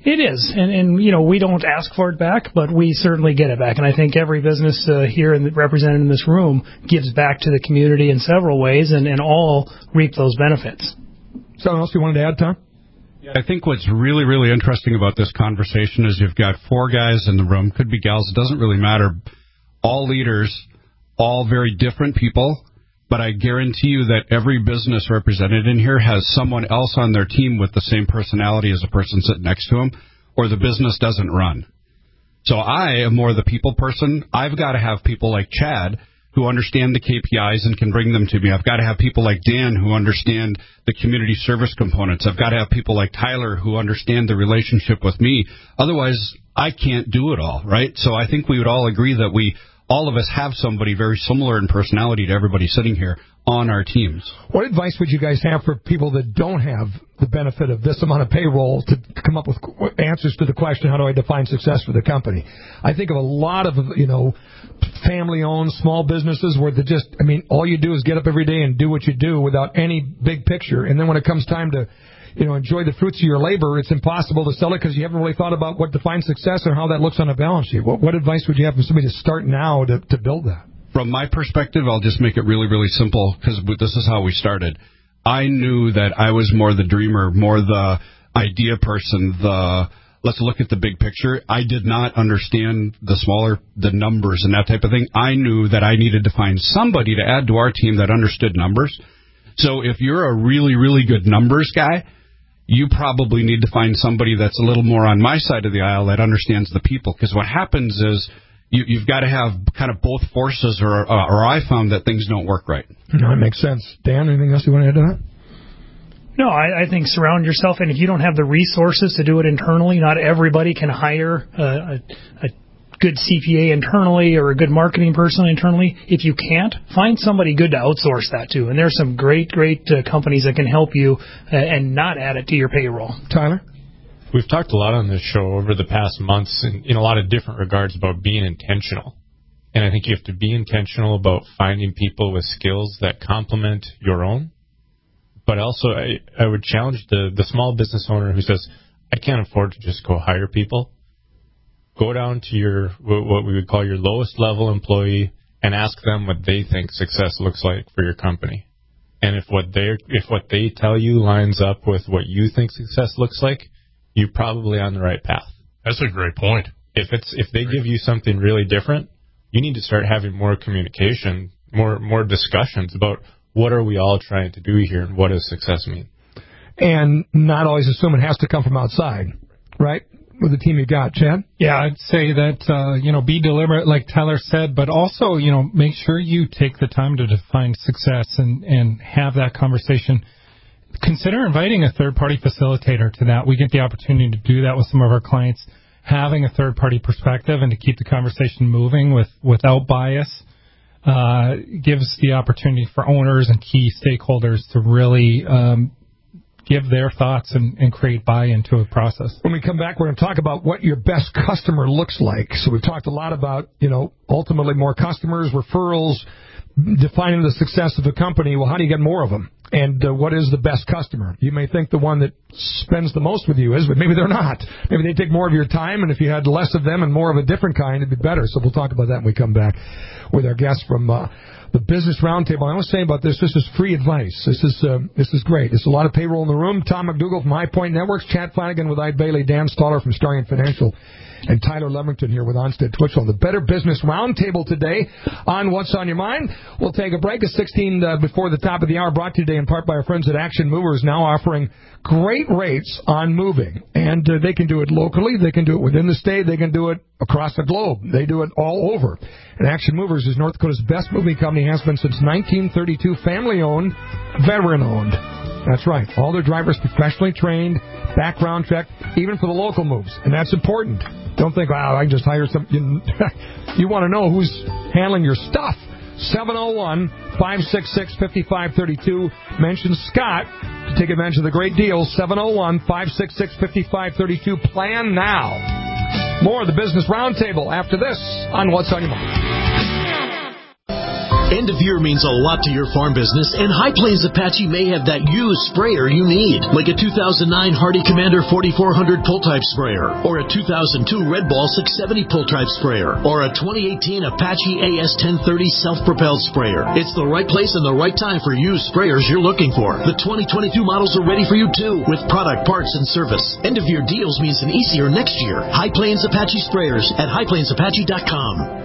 It is, and, and you know, we don't ask for it back, but we certainly get it back. And I think every business uh, here and represented in this room gives back to the community in several ways, and, and all reap those benefits. Something else you wanted to add, Tom? I think what's really, really interesting about this conversation is you've got four guys in the room, could be gals, it doesn't really matter, all leaders, all very different people, but I guarantee you that every business represented in here has someone else on their team with the same personality as the person sitting next to them, or the business doesn't run. So I am more the people person. I've got to have people like Chad who understand the K P Is and can bring them to me. I've got to have people like Dan who understand the community service components. I've got to have people like Tyler who understand the relationship with me. Otherwise, I can't do it all, right? So I think we would all agree that we all of us have somebody very similar in personality to everybody sitting here on our teams. What advice would you guys have for people that don't have the benefit of this amount of payroll to come up with answers to the question, how do I define success for the company? I think of a lot of, you know, family-owned small businesses where they just, I mean, all you do is get up every day and do what you do without any big picture. And then when it comes time to, you know, enjoy the fruits of your labor, it's impossible to sell it because you haven't really thought about what defines success or how that looks on a balance sheet. What, what advice would you have for somebody to start now to, to build that? From my perspective, I'll just make it really, really simple because this is how we started. I knew that I was more the dreamer, more the idea person, the let's look at the big picture. I did not understand the smaller, the numbers and that type of thing. I knew that I needed to find somebody to add to our team that understood numbers. So if you're a really, really good numbers guy, you probably need to find somebody that's a little more on my side of the aisle that understands the people. Because what happens is you, you've got to have kind of both forces, or, uh, or I found that things don't work right. No, that makes sense. Dan, anything else you want to add to that? No, I, I think surround yourself, and if you don't have the resources to do it internally, not everybody can hire a, a, a good C P A internally or a good marketing person internally. If you can't, find somebody good to outsource that to. And there's some great, great uh, companies that can help you uh, and not add it to your payroll. Tyler? We've talked a lot on this show over the past months in, in a lot of different regards about being intentional. And I think you have to be intentional about finding people with skills that complement your own. But also, I, I would challenge the, the small business owner who says, I can't afford to just go hire people. Go down to your what we would call your lowest level employee and ask them what they think success looks like for your company. And if what they if what they tell you lines up with what you think success looks like, you're probably on the right path. That's a great point. If it's if they give you something really different, you need to start having more communication, more more discussions about what are we all trying to do here and what does success mean. And not always assume it has to come from outside, right? With the team you got, Chad? Yeah, I'd say that, uh, you know, be deliberate, like Tyler said, but also, you know, make sure you take the time to define success and, and have that conversation. Consider inviting a third-party facilitator to that. We get the opportunity to do that with some of our clients, having a third-party perspective and to keep the conversation moving with without bias uh, gives the opportunity for owners and key stakeholders to really um give their thoughts and, and create buy-in to a process. When we come back, we're going to talk about what your best customer looks like. So we've talked a lot about, you know, ultimately more customers, referrals, defining the success of a company. Well, how do you get more of them? And uh, what is the best customer? You may think the one that spends the most with you is, but maybe they're not. Maybe they take more of your time, and if you had less of them and more of a different kind, it'd be better. So we'll talk about that when we come back with our guests from uh, the Business Roundtable. I was saying about this, this is free advice. This is uh, this is great. There's a lot of payroll in the room. Tom McDougall from High Point Networks, Chad Flanagan with Ide Bailey, Dan Stoller from Starion Financial, and Tyler Leverington here with Onstead Twitchell. The Better Business Roundtable today on What's on Your Mind. We'll take a break at sixteen uh, before the top of the hour, brought to you today in part by our friends at Action Movers, now offering great rates on moving. And uh, they can do it locally. They can do it within the state. They can do it across the globe. They do it all over. And Action Movers is North Dakota's best moving company, has been since nineteen thirty-two, family-owned, veteran-owned. That's right. All their drivers professionally trained, background checked, even for the local moves. And that's important. Don't think, wow, I can just hire some. You, you want to know who's handling your stuff. seven oh one, five six six, five five three two. Mention Scott to take advantage of the great deals. seven oh one, five six six, five five three two. Plan now. More of the Business Roundtable after this on What's on Your Mind. End of year means a lot to your farm business, and High Plains Apache may have that used sprayer you need, like a two thousand nine Hardy Commander forty-four hundred pull-type sprayer, or a two thousand two Red Ball six seventy pull-type sprayer, or a twenty eighteen Apache A S ten thirty self-propelled sprayer. It's the right place and the right time for used sprayers you're looking for. The twenty twenty-two models are ready for you too, with product, parts, and service. End of year deals means an easier next year. High Plains Apache sprayers at high plains apache dot com.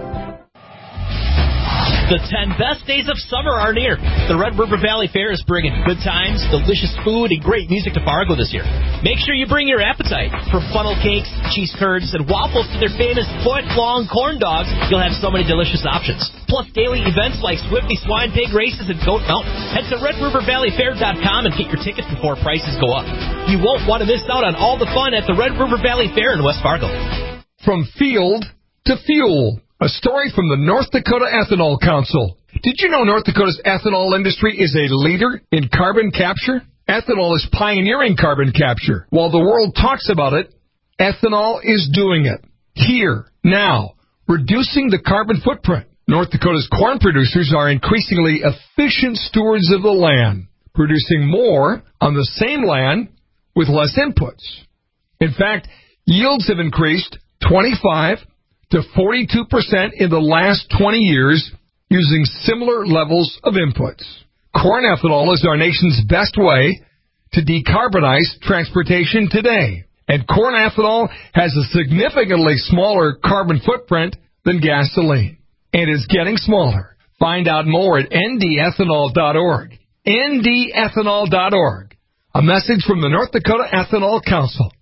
The ten best days of summer are near. The Red River Valley Fair is bringing good times, delicious food, and great music to Fargo this year. Make sure you bring your appetite. From funnel cakes, cheese curds, and waffles to their famous foot-long corn dogs, you'll have so many delicious options. Plus daily events like Swifty Swine Pig Races and Goat Mountain. Head to red river valley fair dot com and get your tickets before prices go up. You won't want to miss out on all the fun at the Red River Valley Fair in West Fargo. From field to fuel. A story from the North Dakota Ethanol Council. Did you know North Dakota's ethanol industry is a leader in carbon capture? Ethanol is pioneering carbon capture. While the world talks about it, ethanol is doing it. Here, now, reducing the carbon footprint. North Dakota's corn producers are increasingly efficient stewards of the land, producing more on the same land with less inputs. In fact, yields have increased twenty-five to forty-two percent in the last twenty years using similar levels of inputs. Corn ethanol is our nation's best way to decarbonize transportation today. And corn ethanol has a significantly smaller carbon footprint than gasoline. And is getting smaller. Find out more at N D ethanol dot org. N D ethanol dot org. A message from the North Dakota Ethanol Council.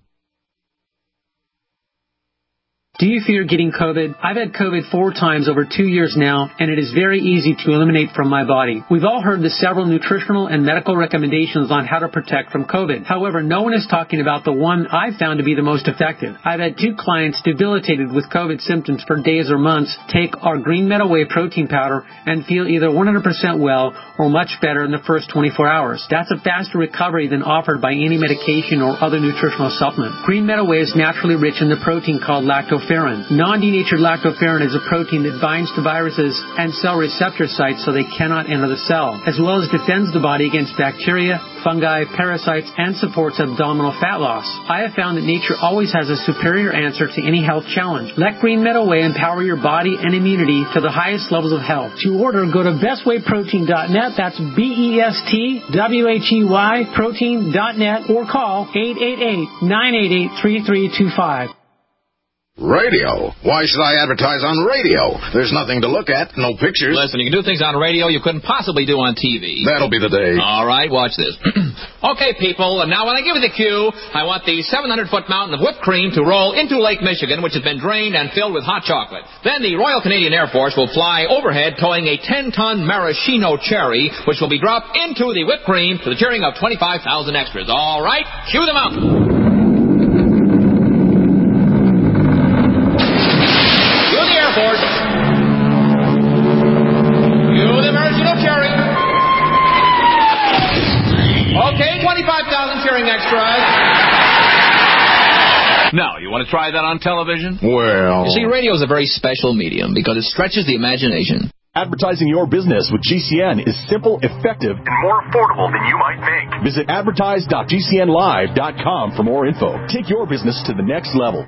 Do you fear getting COVID? I've had COVID four times over two years now, and it is very easy to eliminate from my body. We've all heard the several nutritional and medical recommendations on how to protect from COVID. However, no one is talking about the one I've found to be the most effective. I've had two clients debilitated with COVID symptoms for days or months take our Green Meadow Whey protein powder and feel either one hundred percent well or much better in the first twenty-four hours. That's a faster recovery than offered by any medication or other nutritional supplement. Green Meadow Whey is naturally rich in the protein called lactoferrin. Non-denatured lactoferrin is a protein that binds to viruses and cell receptor sites so they cannot enter the cell, as well as defends the body against bacteria, fungi, parasites, and supports abdominal fat loss. I have found that nature always has a superior answer to any health challenge. Let Green Meadow Whey empower your body and immunity to the highest levels of health. To order, go to best way protein dot net. That's B E S T W H E Y protein dot net or call eight eight eight, nine eight eight, three three two five. Radio? Why should I advertise on radio? There's nothing to look at, no pictures. Listen, you can do things on radio you couldn't possibly do on T V. That'll be the day. All right, watch this. Okay, people, now when I give you the cue, I want the seven hundred foot mountain of whipped cream to roll into Lake Michigan, which has been drained and filled with hot chocolate. Then the Royal Canadian Air Force will fly overhead towing a ten ton maraschino cherry, which will be dropped into the whipped cream to the cheering of twenty-five thousand extras. All right, cue them out. Okay, twenty-five thousand cheering extras. Now, you want to try that on television? Well... You see, radio is a very special medium because it stretches the imagination. Advertising your business with G C N is simple, effective, and more affordable than you might think. Visit advertise dot G C N live dot com for more info. Take your business to the next level.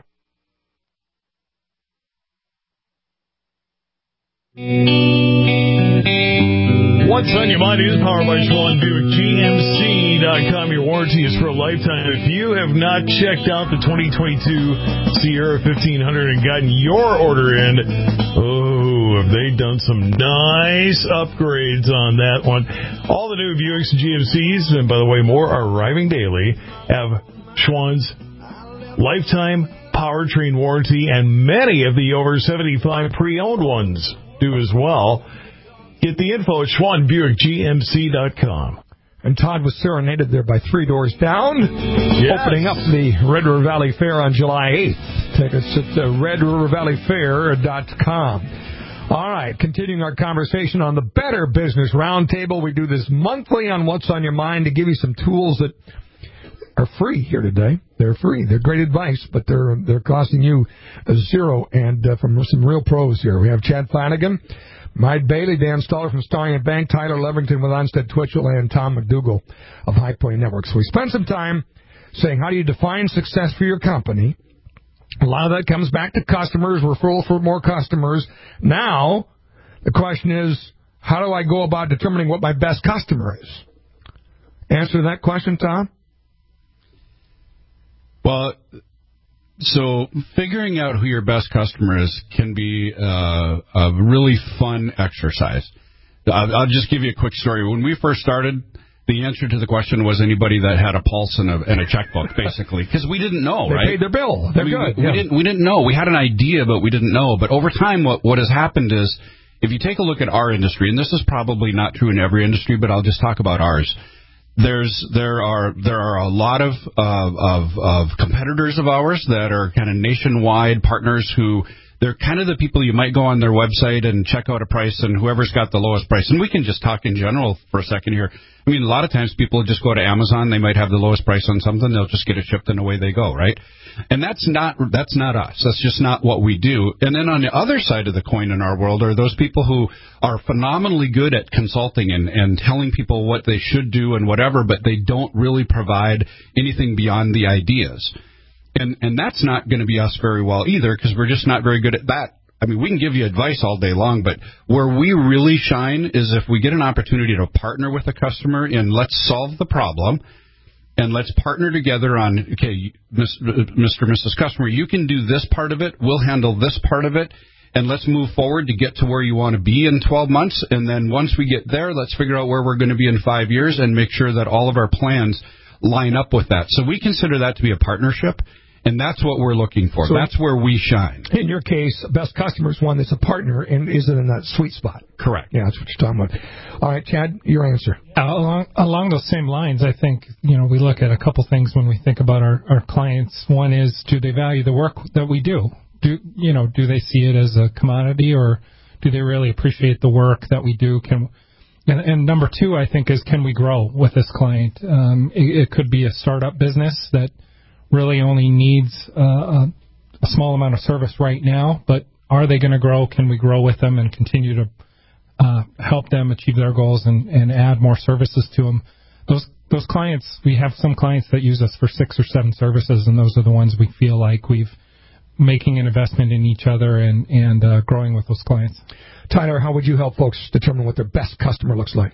What's on your mind is powered by Schwan Buick. G M C dot com. Your warranty is for a lifetime. If you have not checked out the twenty twenty-two Sierra fifteen hundred and gotten your order in, oh, have they done some nice upgrades on that one. All the new Buicks and G M Cs, and by the way, more are arriving daily, have Schwan's lifetime powertrain warranty, and many of the over seventy-five pre-owned ones do as well. Get the info at Schwan Buick G M C dot com. And Todd was serenaded there by Three Doors Down, yes. Opening up the Red River Valley Fair on July eighth. Tickets at uh, red river valley fair dot com. All right, continuing our conversation on the Better Business Roundtable. We do this monthly on What's on Your Mind to give you some tools that are free here today. They're free. They're great advice, but they're they're costing you a zero. And uh, from some real pros here, we have Chad Flanagan, Mike Bailey, Dan Stoller from Starling and Bank, Tyler Levington with Onstead Twitchell, and Tom McDougall of High Point Network. So we spent some time saying, how do you define success for your company? A lot of that comes back to customers, referral for more customers. Now, the question is, how do I go about determining what my best customer is? Answer to that question, Tom? Well, so figuring out who your best customer is can be uh, a really fun exercise. I'll, I'll just give you a quick story. When we first started, the answer to the question was anybody that had a pulse and a, and a checkbook, basically, because we didn't know, they right? They paid their bill. They're we, good. We, yeah. didn't, we didn't know. We had an idea, but we didn't know. But over time, what, what has happened is, if you take a look at our industry, and this is probably not true in every industry, but I'll just talk about ours. There's there are there are a lot of uh, of of competitors of ours that are kind of nationwide partners who they're kind of the people you might go on their website and check out a price and whoever's got the lowest price. And we can just talk in general for a second here. I mean, a lot of times people just go to Amazon. They might have the lowest price on something. They'll just get it shipped and away they go, right? And that's not that's not us. That's just not what we do. And then on the other side of the coin in our world are those people who are phenomenally good at consulting and, and telling people what they should do and whatever, but they don't really provide anything beyond the ideas. And and that's not going to be us very well either, because we're just not very good at that. I mean, we can give you advice all day long, but where we really shine is if we get an opportunity to partner with a customer and let's solve the problem, and let's partner together on, okay, Mister and Missus Customer, you can do this part of it, we'll handle this part of it, and let's move forward to get to where you want to be in twelve months, and then once we get there, let's figure out where we're going to be in five years and make sure that all of our plans line up with that. So we consider that to be a partnership. And that's what we're looking for. So that's where we shine. In your case, best customer is one that's a partner and isn't in that sweet spot. Correct. Yeah, that's what you're talking about. All right, Chad, your answer. Uh, along, along those same lines, I think, you know, we look at a couple things when we think about our, our clients. One is, do they value the work that we do? Do, you know, do they see it as a commodity, or do they really appreciate the work that we do? Can and, and number two, I think, is can we grow with this client? Um, it, it could be a startup business that really only needs uh, a, a small amount of service right now, but are they going to grow? Can we grow with them and continue to uh, help them achieve their goals and, and add more services to them? Those those clients, we have some clients that use us for six or seven services, and those are the ones we feel like we've making an investment in each other and, and uh, growing with those clients. Tyler, how would you help folks determine what their best customer looks like?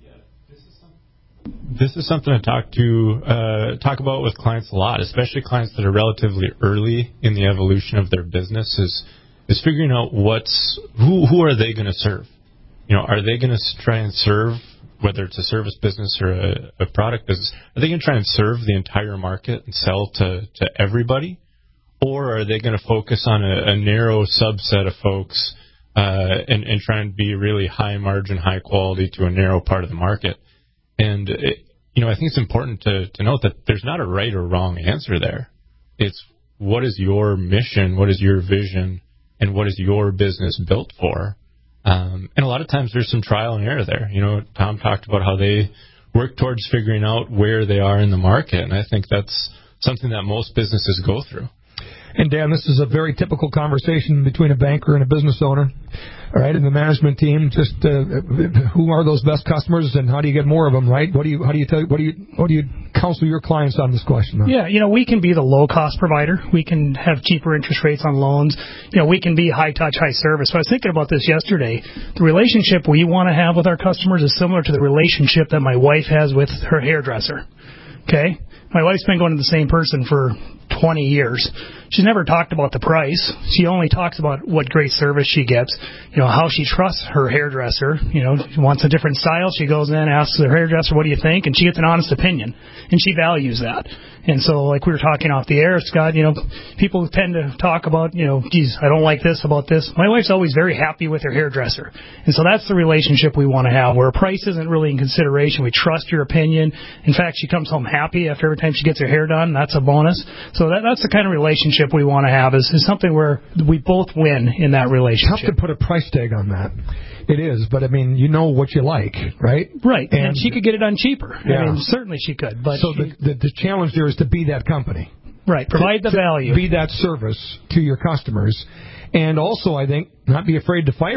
This is something I talk to uh, talk about with clients a lot, especially clients that are relatively early in the evolution of their business. Is is figuring out what's who who are they going to serve? You know, are they going to try and serve, whether it's a service business or a, a product business? Are they going to try and serve the entire market and sell to to everybody, or are they going to focus on a, a narrow subset of folks uh, and and try and be really high margin, high quality to a narrow part of the market? And, it, you know, I think it's important to, to note that there's not a right or wrong answer there. It's what is your mission, what is your vision, and what is your business built for? Um, and a lot of times there's some trial and error there. You know, Tom talked about how they work towards figuring out where they are in the market, and I think that's something that most businesses go through. And, Dan, this is a very typical conversation between a banker and a business owner, all right, and the management team. Just uh, who are those best customers, and how do you get more of them, right? What do you how do you tell what do you what do you counsel your clients on this question? Huh? Yeah, you know, we can be the low cost provider. We can have cheaper interest rates on loans. You know, we can be high touch, high service. So I was thinking about this yesterday. The relationship we want to have with our customers is similar to the relationship that my wife has with her hairdresser. Okay, my wife's been going to the same person for twenty years. She's never talked about the price. She only talks about what great service she gets, you know, how she trusts her hairdresser. You know, she wants a different style. She goes in, asks her hairdresser, what do you think? And she gets an honest opinion. And she values that. And so, like we were talking off the air, Scott, you know, people tend to talk about, you know, geez, I don't like this about this. My wife's always very happy with her hairdresser. And so that's the relationship we want to have, where price isn't really in consideration. We trust your opinion. In fact, she comes home happy after every time she gets her hair done. That's a bonus. So that, that's the kind of relationship we want to have, is, is something where we both win in that relationship. It's tough to put a price tag on that. It is, but I mean, you know what you like, right? Right, and, and she could get it done cheaper. Yeah. I mean, certainly she could. But so she, the, the the challenge there is to be that company. Right, provide to, the value. Be that service to your customers. And also, I think, not be afraid to fire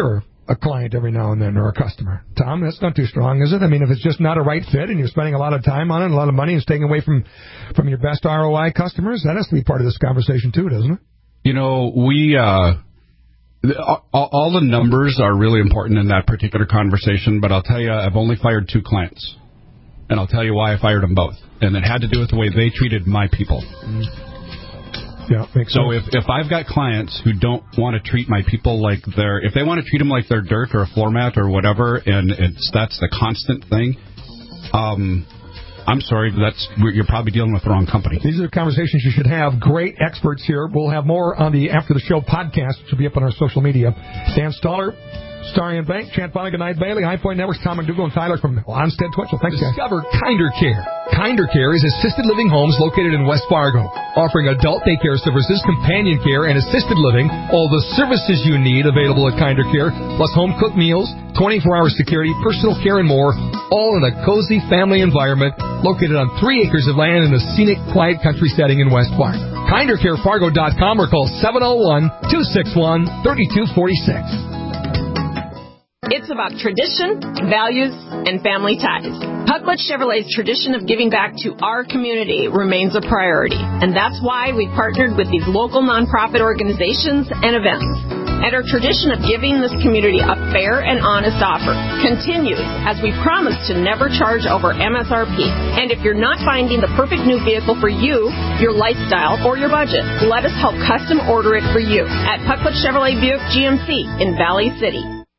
a client every now and then or a customer. Tom, that's not too strong, is it? I mean, if it's just not a right fit and you're spending a lot of time on it, and a lot of money, and it's taking away from, from your best R O I customers, that has to be part of this conversation too, doesn't it? You know, we, uh, all, all the numbers are really important in that particular conversation, but I'll tell you, I've only fired two clients. And I'll tell you why I fired them both. And it had to do with the way they treated my people. Mm. Yeah, makes so sense. if, if I've got clients who don't want to treat my people like they're, if they want to treat them like they're dirt or a floor mat or whatever, and it's that's the constant thing, um, I'm sorry, that's you're probably dealing with the wrong company. These are conversations you should have. Great experts here. We'll have more on the After the Show podcast, which will be up on our social media. Dan Stoller, Starion Bank, Chant Vonnegut, Knight Bailey, High Point Networks, Tom McDougall, and Tyler from Onstead Twitchell. Thanks, guys. Discover Kinder Care. Kinder Care is assisted living homes located in West Fargo, offering adult daycare services, companion care, and assisted living. All the services you need available at Kinder Care, plus home-cooked meals, twenty-four hour security, personal care, and more, all in a cozy family environment located on three acres of land in a scenic, quiet country setting in West Fargo. Kinder Care Fargo dot com or call seven oh one, two six one, three two four six. It's about tradition, values, and family ties. Pucklet Chevrolet's tradition of giving back to our community remains a priority, and that's why we partnered with these local nonprofit organizations and events. And our tradition of giving this community a fair and honest offer continues as we promise to never charge over M S R P. And if you're not finding the perfect new vehicle for you, your lifestyle, or your budget, let us help custom order it for you at Pucklet Chevrolet Buick G M C in Valley City.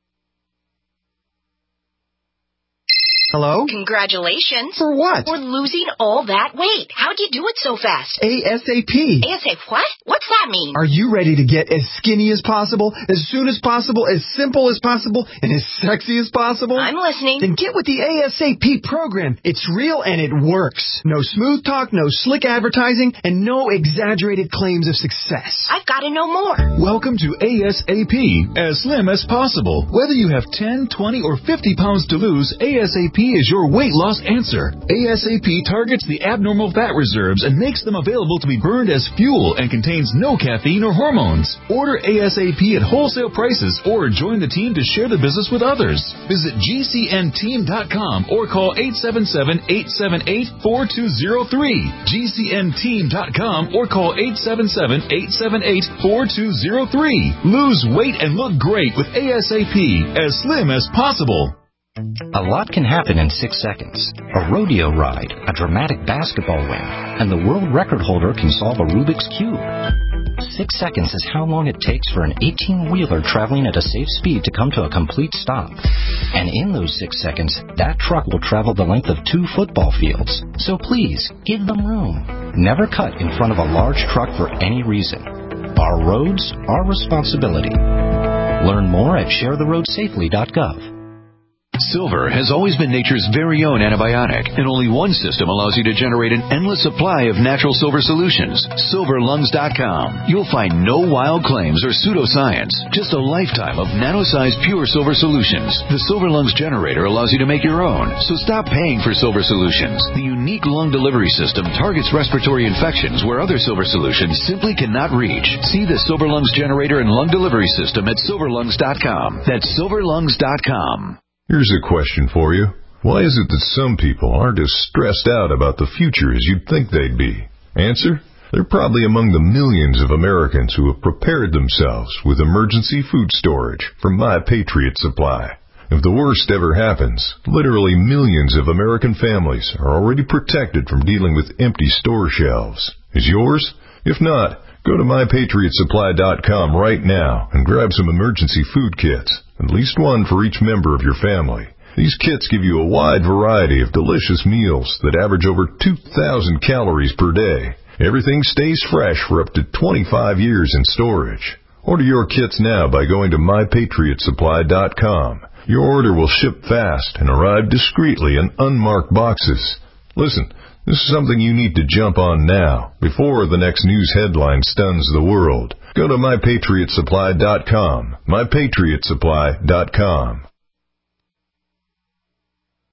Hello? Congratulations. For what? For losing all that weight. How'd you do it so fast? ASAP. ASAP what? What's that mean? Are you ready to get as skinny as possible, as soon as possible, as simple as possible, and as sexy as possible? I'm listening. Then get with the ASAP program. It's real and it works. No smooth talk, no slick advertising, and no exaggerated claims of success. I've got to know more. Welcome to ASAP, as slim as possible. Whether you have ten, twenty, or fifty pounds to lose, ASAP is your weight loss answer. ASAP targets the abnormal fat reserves and makes them available to be burned as fuel and contains no caffeine or hormones. Order ASAP at wholesale prices or join the team to share the business with others. Visit G C N team dot com or call eight seven seven, eight seven eight, four two zero three. G C N team dot com or call eight seven seven, eight seven eight, four two zero three. Lose weight and look great with ASAP, as slim as possible. A lot can happen in six seconds. A rodeo ride, a dramatic basketball win, and the world record holder can solve a Rubik's Cube. Six seconds is how long it takes for an eighteen-wheeler traveling at a safe speed to come to a complete stop. And in those six seconds, that truck will travel the length of two football fields. So please, give them room. Never cut in front of a large truck for any reason. Our roads, our responsibility. Learn more at share the road safely dot gov. Silver has always been nature's very own antibiotic, and only one system allows you to generate an endless supply of natural silver solutions. silver lungs dot com. You'll find no wild claims or pseudoscience, just a lifetime of nano-sized pure silver solutions. The Silver Lungs generator allows you to make your own, so stop paying for silver solutions. The unique lung delivery system targets respiratory infections where other silver solutions simply cannot reach. See the Silver Lungs generator and lung delivery system at silver lungs dot com. That's silver lungs dot com. Here's a question for you. Why is it that some people aren't as stressed out about the future as you'd think they'd be? Answer? They're probably among the millions of Americans who have prepared themselves with emergency food storage from My Patriot Supply. If the worst ever happens, literally millions of American families are already protected from dealing with empty store shelves. Is yours? If not, go to my patriot supply dot com right now and grab some emergency food kits, at least one for each member of your family. These kits give you a wide variety of delicious meals that average over two thousand calories per day. Everything stays fresh for up to twenty-five years in storage. Order your kits now by going to my patriot supply dot com. Your order will ship fast and arrive discreetly in unmarked boxes. Listen, this is something you need to jump on now, before the next news headline stuns the world. Go to my patriot supply dot com. my patriot supply dot com.